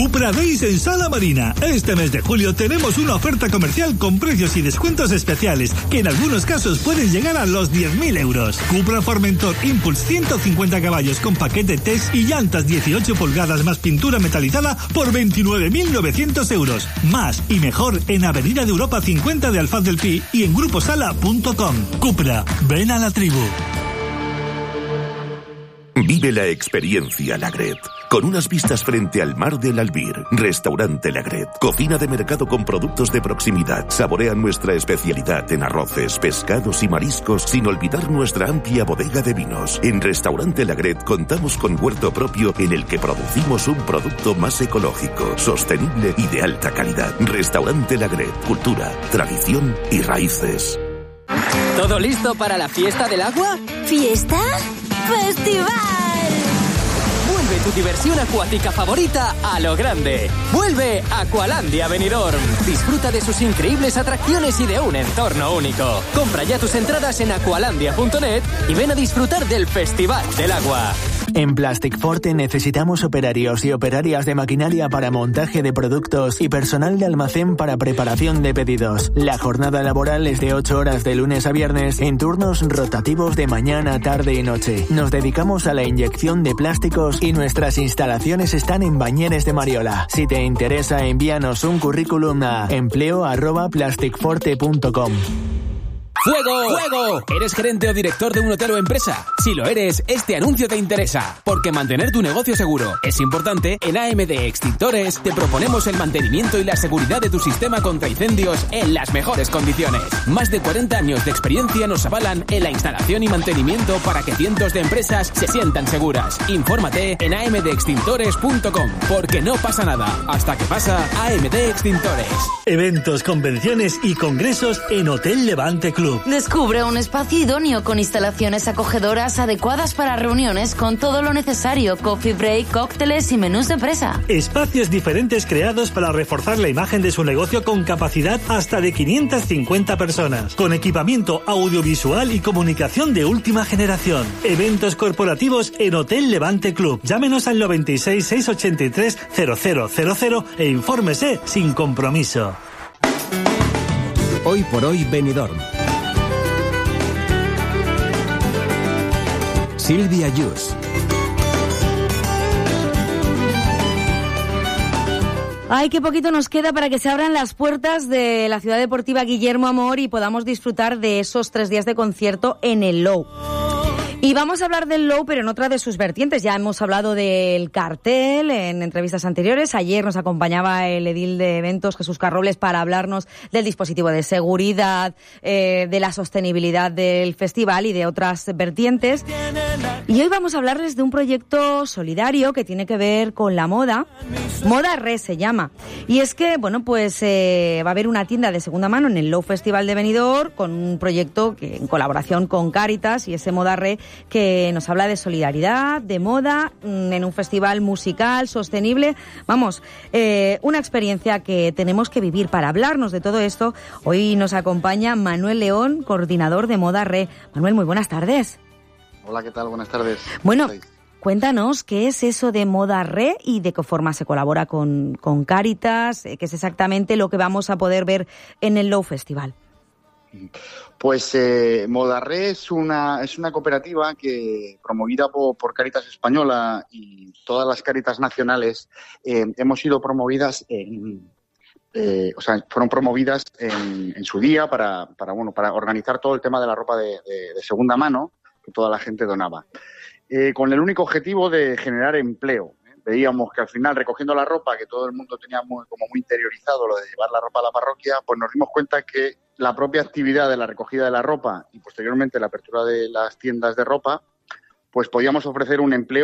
Cupra Days en Sala Marina. Este mes de julio tenemos una oferta comercial con precios y descuentos especiales que en algunos casos pueden llegar a los 10.000 euros. Cupra Formentor Impulse 150 caballos con paquete test y llantas 18 pulgadas más pintura metalizada por 29.900 euros. Más y mejor en Avenida de Europa 50 de Alfaz del Pi y en gruposala.com. Cupra, ven a la tribu. Vive la experiencia Lagret. Con unas vistas frente al mar del Albir. Restaurante Lagret. Cocina de mercado con productos de proximidad. Saborea nuestra especialidad en arroces, pescados y mariscos, sin olvidar nuestra amplia bodega de vinos. En Restaurante Lagret contamos con huerto propio en el que producimos un producto más ecológico, sostenible y de alta calidad. Restaurante Lagret. Cultura, tradición y raíces. ¿Todo listo para la fiesta del agua? ¿Fiesta? ¡Festival! Vuelve tu diversión acuática favorita a lo grande. Vuelve Aqualandia Benidorm. Disfruta de sus increíbles atracciones y de un entorno único. Compra ya tus entradas en aqualandia.net y ven a disfrutar del Festival del Agua. En Plastic Forte necesitamos operarios y operarias de maquinaria para montaje de productos y personal de almacén para preparación de pedidos. La jornada laboral es de 8 horas de lunes a viernes en turnos rotativos de mañana, tarde y noche. Nos dedicamos a la inyección de plásticos y nuestras instalaciones están en Bañeres de Mariola. Si te interesa, envíanos un currículum a empleo@plasticforte.com. ¡Fuego! ¡Fuego! ¿Eres gerente o director de un hotel o empresa? Si lo eres, este anuncio te interesa, porque mantener tu negocio seguro es importante. En AMD Extintores te proponemos el mantenimiento y la seguridad de tu sistema contra incendios en las mejores condiciones. Más de 40 años de experiencia nos avalan en la instalación y mantenimiento para que cientos de empresas se sientan seguras. Infórmate en amdextintores.com, porque no pasa nada hasta que pasa. AMD Extintores. Eventos, convenciones y congresos en Hotel Levante Club. Descubre un espacio idóneo con instalaciones acogedoras adecuadas para reuniones con todo lo necesario, coffee break, cócteles y menús de empresa. Espacios diferentes creados para reforzar la imagen de su negocio con capacidad hasta de 550 personas, con equipamiento audiovisual y comunicación de última generación. Eventos corporativos en Hotel Levante Club. Llámenos al 96 683 0000 e infórmese sin compromiso. Hoy por hoy Benidorm. Silvia Yus. Ay, qué poquito nos queda para que se abran las puertas de la Ciudad Deportiva Guillermo Amor y podamos disfrutar de esos 3 días de concierto en el Low. Y vamos a hablar del Low, pero en otra de sus vertientes. Ya hemos hablado del cartel en entrevistas anteriores. Ayer nos acompañaba el edil de eventos, Jesús Carrobles, para hablarnos del dispositivo de seguridad, de la sostenibilidad del festival y de otras vertientes. Y hoy vamos a hablarles de un proyecto solidario que tiene que ver con la moda. Moda Re se llama. Y es que, bueno, pues va a haber una tienda de segunda mano en el Low Festival de Benidorm con un proyecto que en colaboración con Cáritas y ese Moda Re, que nos habla de solidaridad, de moda, en un festival musical, sostenible. Vamos, una experiencia que tenemos que vivir. Para hablarnos de todo esto, hoy nos acompaña Manuel León, coordinador de Moda Re. Manuel, muy buenas tardes. Hola, ¿qué tal? Buenas tardes. Bueno, cuéntanos qué es eso de Moda Re y de qué forma se colabora con Cáritas, qué es exactamente lo que vamos a poder ver en el Low Festival. Pues Moda Re es una cooperativa que, promovida por Cáritas Española y todas las Cáritas nacionales, hemos sido promovidas fueron promovidas en su día para organizar todo el tema de la ropa de segunda mano que toda la gente donaba, con el único objetivo de generar empleo. Veíamos que al final, recogiendo la ropa, que todo el mundo tenía muy interiorizado lo de llevar la ropa a la parroquia, pues nos dimos cuenta que la propia actividad de la recogida de la ropa y posteriormente la apertura de las tiendas de ropa, pues podíamos ofrecer un empleo